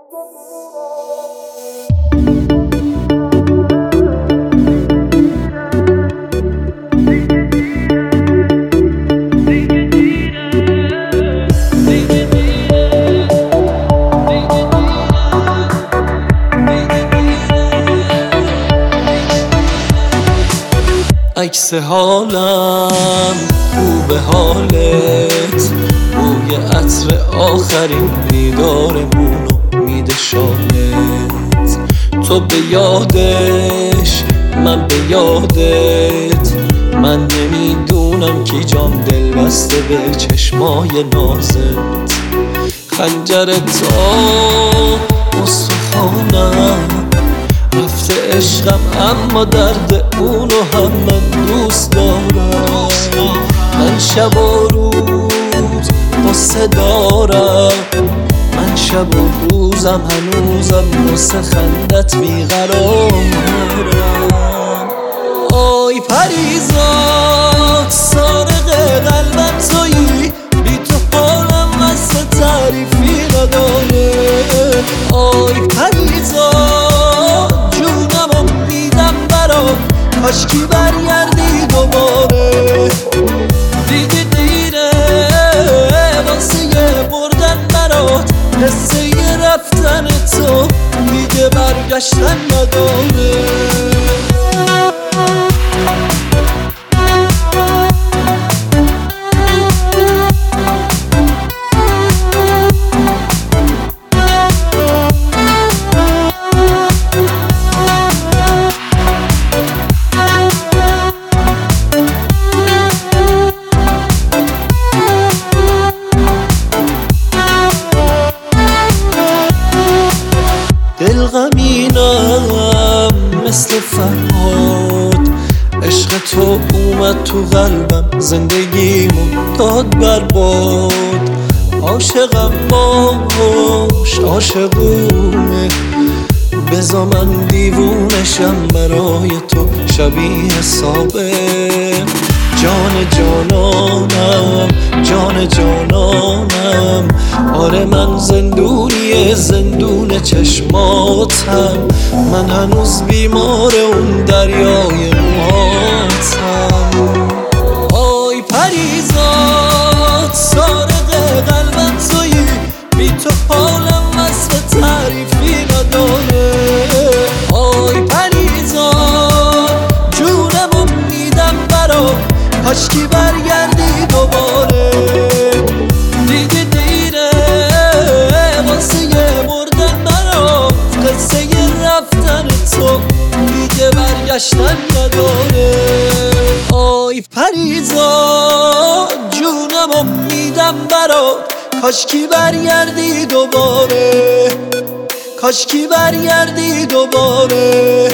عکس حالم خوب حالت، بوی عطر آخرین دیدارمونو میده شالت. تو به یادش من به یادت، من نمیدونم کی جام دل بسته به چشمای نازت. خنجر تا استخوانم رفته عشقم، اما درد اونو هم من دوست دارم. من شب و روز قصه دارم، من شب و روزم هنوزم واسه خندت بیقرارم. آی پریزاد سارق قلبم تویی، بی تو حالم واسه تعریفی نداره. آی پریزاد جونمو میدم برات، کاشکی برگردی دوباره. دیگه دیره واسه بردن برات، قصه رفتن تو دیگه برگشتن نداره. دل غمینم مثل فرهاد، عشق تو اومد تو قلبم، زندگیمو داد برباد. عاشقم باش عاشقونه، بذار من دیوونشم برای تو شبیه سابه. جان جانانم جان جانانم، آره من زندونی زندون چشماتم. من هنوز بیمار اون دریای موهاتم. آی پریزاد سارق قلبم تویی، بی تو حالم وصف تعریفی نداره. آی پریزاد جونمو میدم برات، کاشکی برگردی دوباره. دیگه دیره واسه بردن برات، قصه رفتن تو دیگه برگشتن نداره. آی پریزاد جونمو میدم برات، کاشکی برگردی دوباره، کاشکی برگردی دوباره.